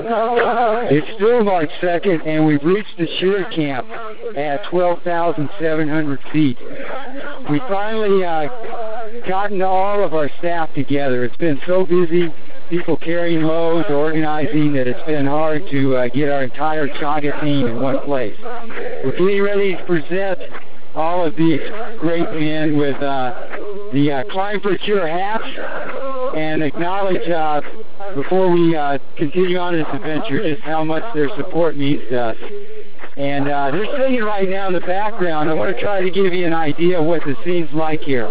It's still March 2nd, and we've reached the shear camp at 12,700 feet. We finally gotten all of our staff together. It's been so busy, people carrying loads, organizing, that it's been hard to get our entire Chaga team in one place. We're getting ready to present all of these great men with the Climb for Cure hats, and acknowledge, before we continue on this adventure, just how much their support means to us. And they're singing right now in the background. I want to try to give you an idea of what the scene's like here.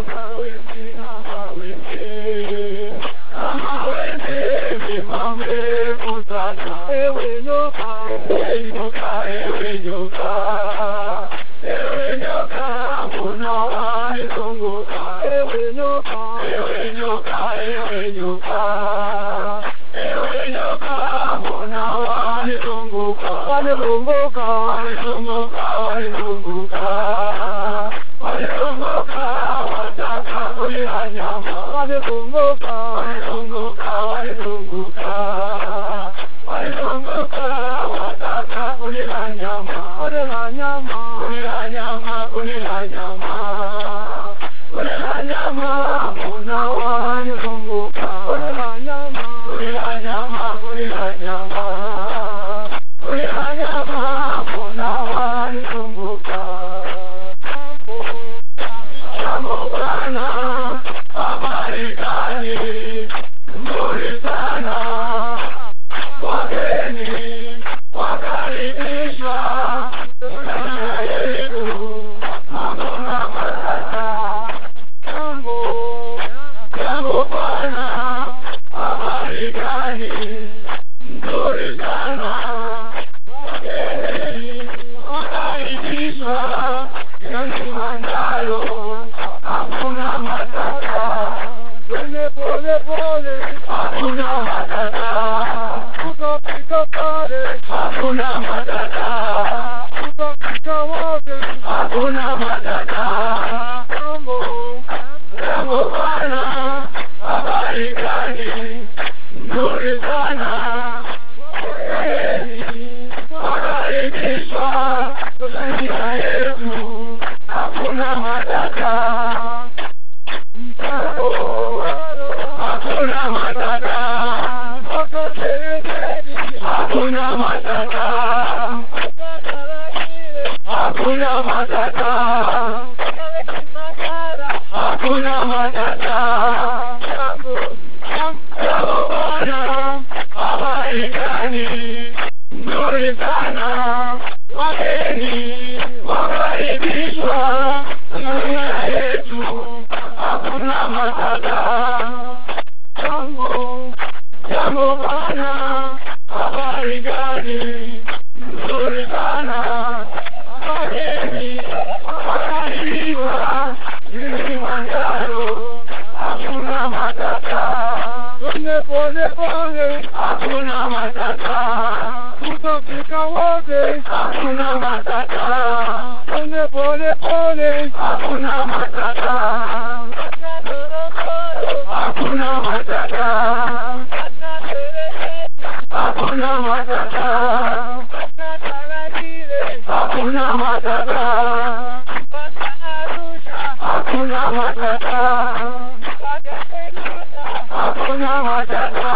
Hakuna Matata.